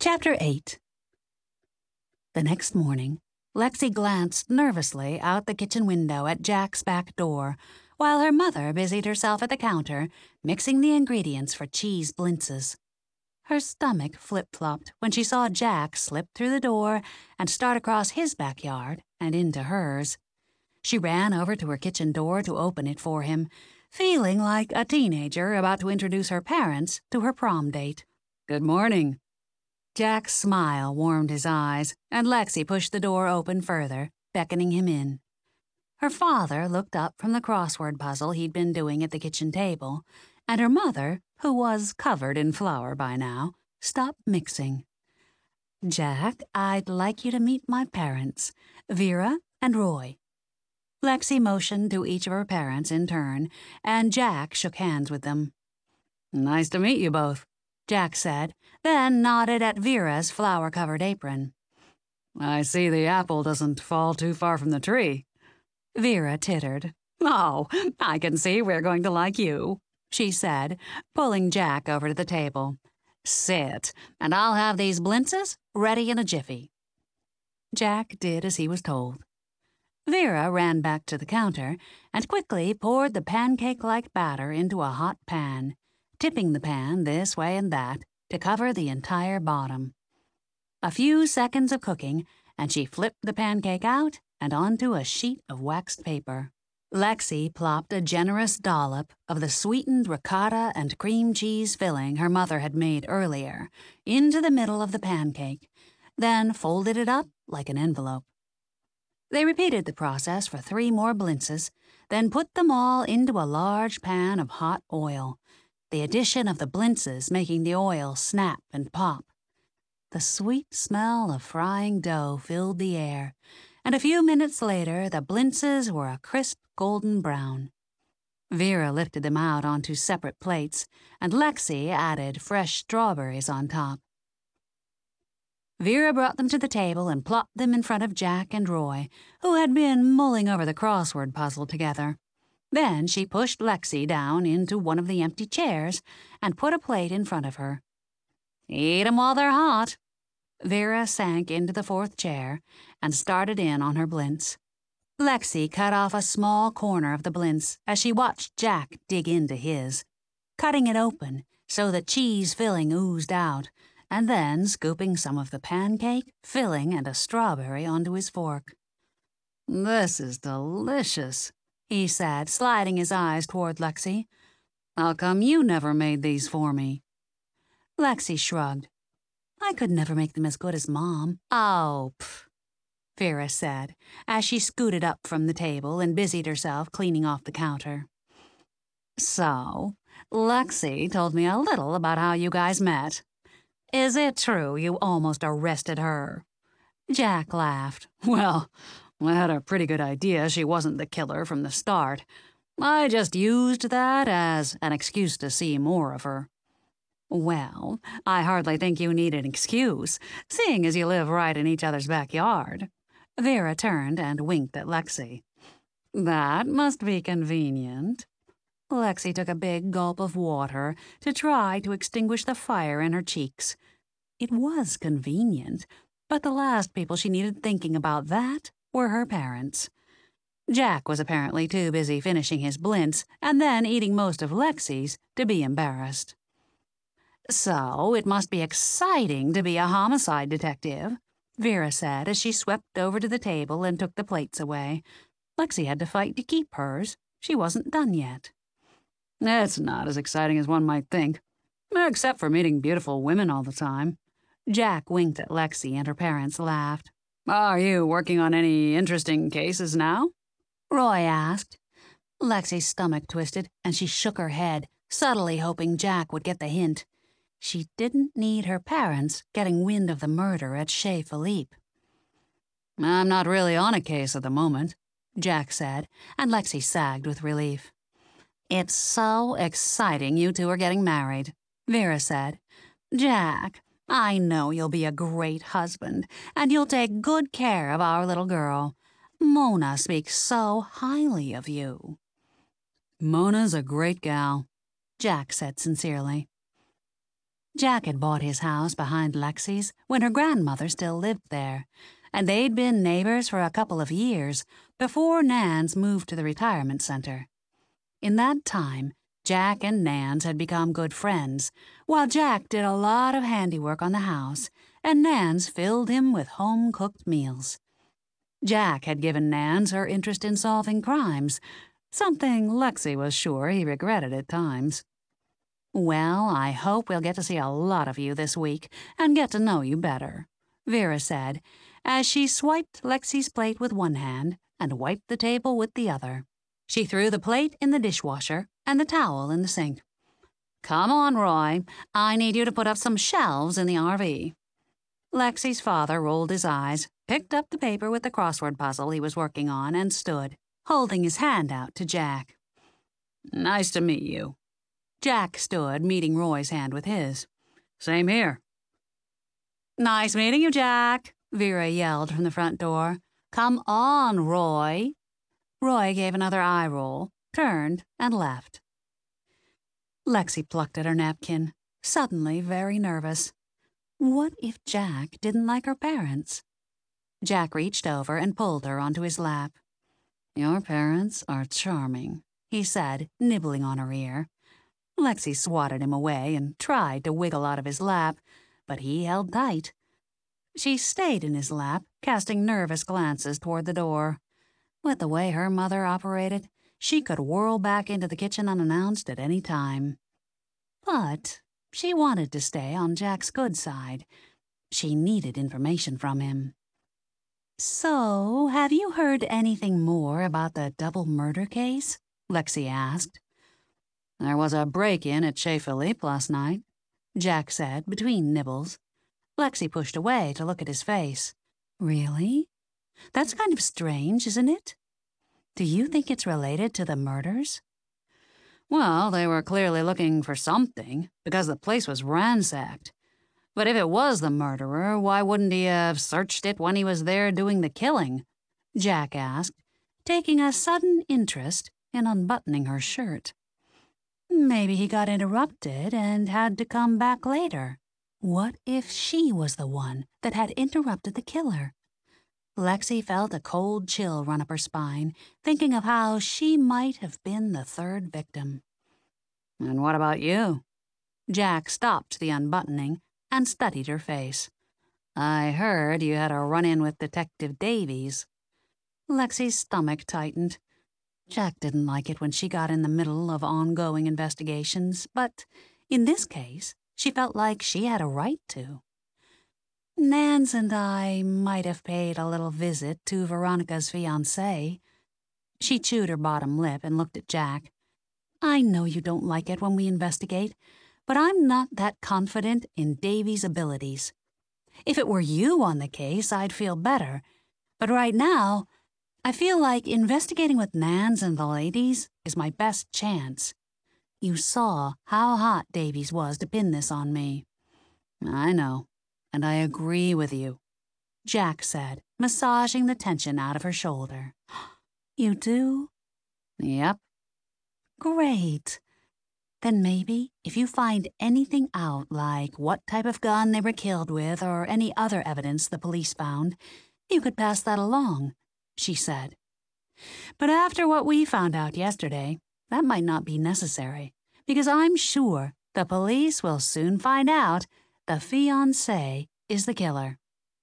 Chapter 8. The next morning, Lexi glanced nervously out the kitchen window at Jack's back door, while her mother busied herself at the counter, mixing the ingredients for cheese blintzes. Her stomach flip-flopped when she saw Jack slip through the door and start across his backyard and into hers. She ran over to her kitchen door to open it for him, feeling like a teenager about to introduce her parents to her prom date. "Good morning." Jack's smile warmed his eyes, and Lexi pushed the door open further, beckoning him in. Her father looked up from the crossword puzzle he'd been doing at the kitchen table, and her mother, who was covered in flour by now, stopped mixing. "Jack, I'd like you to meet my parents, Vera and Roy." Lexi motioned to each of her parents in turn, and Jack shook hands with them. "Nice to meet you both," Jack said, then nodded at Vera's flour-covered apron. "I see the apple doesn't fall too far from the tree." Vera tittered. "Oh, I can see we're going to like you," she said, pulling Jack over to the table. "Sit, and I'll have these blintzes ready in a jiffy." Jack did as he was told. Vera ran back to the counter and quickly poured the pancake-like batter into a hot pan, tipping the pan this way and that to cover the entire bottom. A few seconds of cooking, and she flipped the pancake out and onto a sheet of waxed paper. Lexi plopped a generous dollop of the sweetened ricotta and cream cheese filling her mother had made earlier into the middle of the pancake, then folded it up like an envelope. They repeated the process for 3 more blintzes, then put them all into a large pan of hot oil, the addition of the blintzes making the oil snap and pop. The sweet smell of frying dough filled the air, and a few minutes later the blintzes were a crisp golden brown. Vera lifted them out onto separate plates, and Lexi added fresh strawberries on top. Vera brought them to the table and plopped them in front of Jack and Roy, who had been mulling over the crossword puzzle together. Then she pushed Lexi down into one of the empty chairs and put a plate in front of her. "Eat 'em while they're hot." Vera sank into the 4th chair and started in on her blintz. Lexi cut off a small corner of the blintz as she watched Jack dig into his, cutting it open so the cheese filling oozed out, and then scooping some of the pancake, filling, and a strawberry onto his fork. "This is delicious," he said, sliding his eyes toward Lexi. "How come you never made these for me?" Lexi shrugged. "I could never make them as good as Mom." "Oh, pff," Vera said, as she scooted up from the table and busied herself cleaning off the counter. "So, Lexi told me a little about how you guys met. Is it true you almost arrested her?" Jack laughed. "Well, I had a pretty good idea she wasn't the killer from the start. I just used that as an excuse to see more of her." "Well, I hardly think you need an excuse, seeing as you live right in each other's backyard." Vera turned and winked at Lexi. "That must be convenient." Lexi took a big gulp of water to try to extinguish the fire in her cheeks. It was convenient, but the last people she needed thinking about that were her parents. Jack was apparently too busy finishing his blintz and then eating most of Lexi's to be embarrassed. "So it must be exciting to be a homicide detective," Vera said as she swept over to the table and took the plates away. Lexi had to fight to keep hers. She wasn't done yet. "It's not as exciting as one might think, except for meeting beautiful women all the time." Jack winked at Lexi, and her parents laughed. "Are you working on any interesting cases now?" Roy asked. Lexi's stomach twisted, and she shook her head, subtly hoping Jack would get the hint. She didn't need her parents getting wind of the murder at Chez Philippe. "I'm not really on a case at the moment," Jack said, and Lexi sagged with relief. "It's so exciting you two are getting married," Vera said. "Jack, I know you'll be a great husband, and you'll take good care of our little girl. Mona speaks so highly of you." "Mona's a great gal," Jack said sincerely. Jack had bought his house behind Lexi's when her grandmother still lived there, and they'd been neighbors for a couple of years before Nan's moved to the retirement center. In that time, Jack and Nan's had become good friends, while Jack did a lot of handiwork on the house, and Nan's filled him with home-cooked meals. Jack had given Nan's her interest in solving crimes, something Lexi was sure he regretted at times. "Well, I hope we'll get to see a lot of you this week and get to know you better," Vera said, as she swiped Lexi's plate with one hand and wiped the table with the other. She threw the plate in the dishwasher and the towel in the sink. "Come on, Roy. I need you to put up some shelves in the RV." Lexi's father rolled his eyes, picked up the paper with the crossword puzzle he was working on, and stood, holding his hand out to Jack. "Nice to meet you." Jack stood, meeting Roy's hand with his. "Same here." "Nice meeting you, Jack," Vera yelled from the front door. "Come on, Roy." Roy gave another eye roll, turned, and left. Lexi plucked at her napkin, suddenly very nervous. What if Jack didn't like her parents? Jack reached over and pulled her onto his lap. "Your parents are charming," he said, nibbling on her ear. Lexi swatted him away and tried to wiggle out of his lap, but he held tight. She stayed in his lap, casting nervous glances toward the door. With the way her mother operated, she could whirl back into the kitchen unannounced at any time. But she wanted to stay on Jack's good side. She needed information from him. "So, have you heard anything more about the double murder case?" Lexi asked. "There was a break-in at Chez Philippe last night," Jack said between nibbles. Lexi pushed away to look at his face. "Really? That's kind of strange, isn't it? Do you think it's related to the murders?" "Well, they were clearly looking for something, because the place was ransacked. But if it was the murderer, why wouldn't he have searched it when he was there doing the killing?" Jack asked, taking a sudden interest in unbuttoning her shirt. "Maybe he got interrupted and had to come back later. What if she was the one that had interrupted the killer?" Lexi felt a cold chill run up her spine, thinking of how she might have been the third victim. "And what about you?" Jack stopped the unbuttoning and studied her face. "I heard you had a run-in with Detective Davies." Lexi's stomach tightened. Jack didn't like it when she got in the middle of ongoing investigations, but in this case, she felt like she had a right to. "Nan's and I might have paid a little visit to Veronica's fiancé." She chewed her bottom lip and looked at Jack. "I know you don't like it when we investigate, but I'm not that confident in Davy's abilities. If it were you on the case, I'd feel better, but right now, I feel like investigating with Nan's and the ladies is my best chance. You saw how hot Davies was to pin this on me." "I know, and I agree with you," Jack said, massaging the tension out of her shoulder. "You do?" "Yep." "Great. Then maybe if you find anything out, like what type of gun they were killed with or any other evidence the police found, you could pass that along," she said. "But after what we found out yesterday, that might not be necessary, because I'm sure the police will soon find out the fiancé is the killer."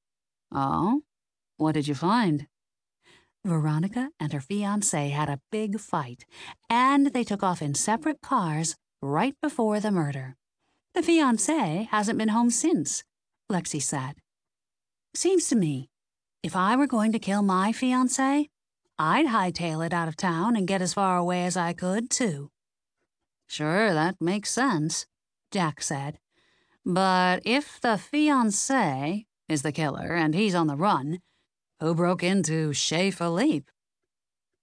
"Oh? What did you find?" "Veronica and her fiancé had a big fight, and they took off in separate cars right before the murder. The fiancé hasn't been home since," Lexi said. "Seems to me, if I were going to kill my fiancé, I'd hightail it out of town and get as far away as I could, too." "Sure, that makes sense," Jack said. "But if the fiancé is the killer and he's on the run, who broke into Chez Philippe?"